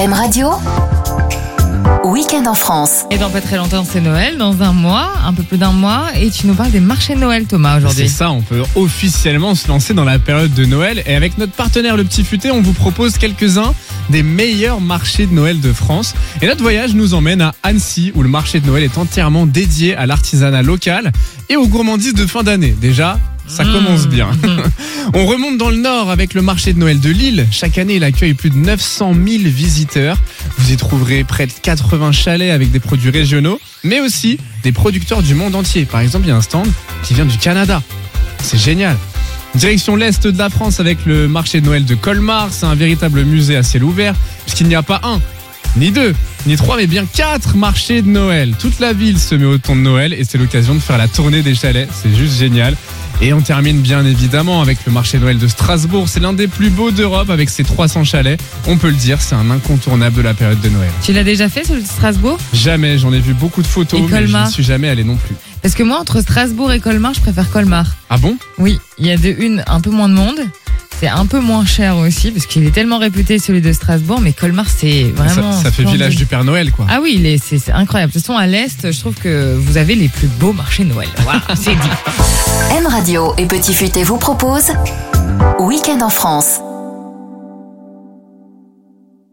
M Radio, Week-end en France. Et dans pas très longtemps, c'est Noël, dans un mois, un peu plus d'un mois, et tu nous parles des marchés de Noël, Thomas, aujourd'hui. C'est ça, on peut officiellement se lancer dans la période de Noël. Et avec notre partenaire Le Petit Futé, on vous propose quelques-uns des meilleurs marchés de Noël de France. Et notre voyage nous emmène à Annecy, où le marché de Noël est entièrement dédié à l'artisanat local et aux gourmandises de fin d'année. Déjà, ça commence bien. On remonte dans le nord avec le marché de Noël de Lille. Chaque année, il accueille plus de 900 000 visiteurs. Vous y trouverez près de 80 chalets avec des produits régionaux, mais aussi des producteurs du monde entier. Par exemple, il y a un stand qui vient du Canada. C'est génial. Direction l'Est de la France avec le marché de Noël de Colmar. C'est un véritable musée à ciel ouvert, puisqu'il n'y a pas un, ni deux, ni trois, mais bien 4 marchés de Noël. Toute la ville se met au ton de Noël et c'est l'occasion de faire la tournée des chalets. C'est juste génial. Et on termine bien évidemment avec le marché de Noël de Strasbourg. C'est l'un des plus beaux d'Europe avec ses 300 chalets. On peut le dire, c'est un incontournable de la période de Noël. Tu l'as déjà fait, celui de Strasbourg ? Jamais, j'en ai vu beaucoup de photos, mais je ne suis jamais allé non plus. Parce que moi, entre Strasbourg et Colmar, je préfère Colmar. Ah bon ? Oui, il y a un peu moins de monde. C'est un peu moins cher aussi, parce qu'il est tellement réputé celui de Strasbourg, mais Colmar, c'est vraiment Ça fait village du Père Noël, quoi. Ah oui, c'est incroyable. De toute façon, à l'Est, je trouve que vous avez les plus beaux marchés de Noël. Voilà, c'est dit. M Radio et Petit Futé vous proposent Week-end en France.